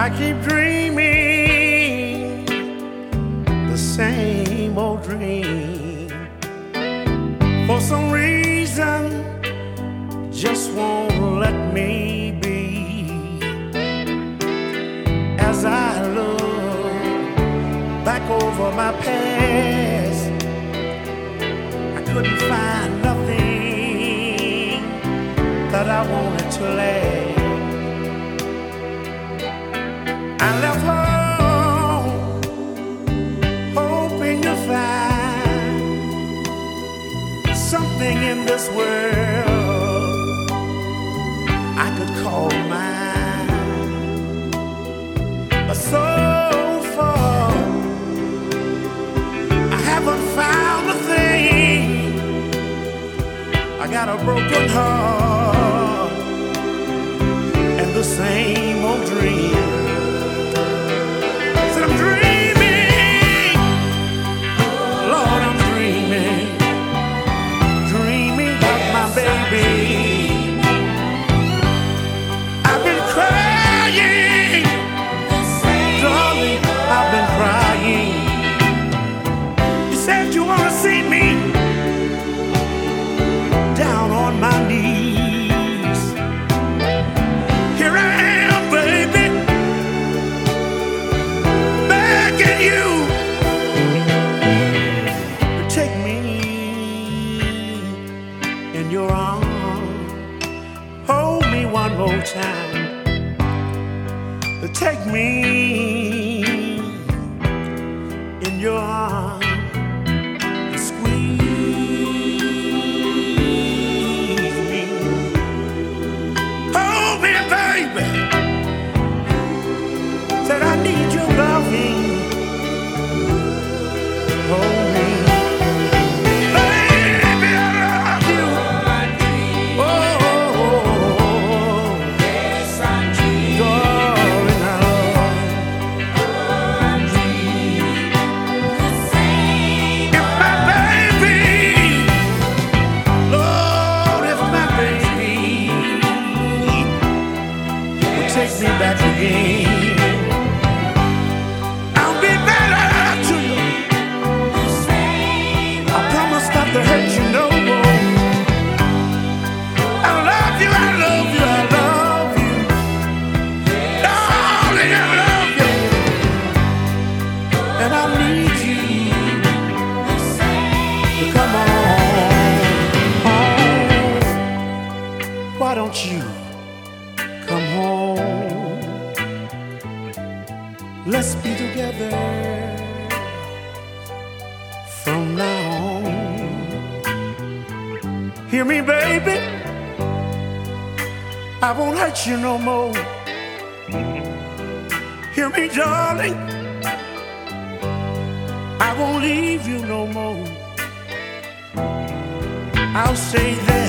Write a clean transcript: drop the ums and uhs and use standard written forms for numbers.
I keep dreaming the same old dream. For some reason, just won't let me be. As I look back over my past, I couldn't find nothing that I wanted to last. I left home hoping to find something in this world I could call mine. But so far I haven't found a thing. I got a broken heart and the same old dream. I'm dreaming, Lord, I'm dreaming, dreaming about my baby. I've been crying, darling, I've been crying. You said you want to see me down on my knees. Here I am, baby. You take me in your arms, hold me one more time, take me in your arms and squeeze me, hold me, baby. Said I need your loving. Hold me, baby, I love you. Oh, yes, I dream, darling, I love you. The same. If my baby, Lord, if my baby would take me back again. To hurt you no more. I love you, I love you, I love you. Darling, I love you. And I need you to come on home. Why don't you come home? Let's be together from now on. Hear me, baby, I won't hurt you no more. Hear me, darling, I won't leave you no more. I'll stay there.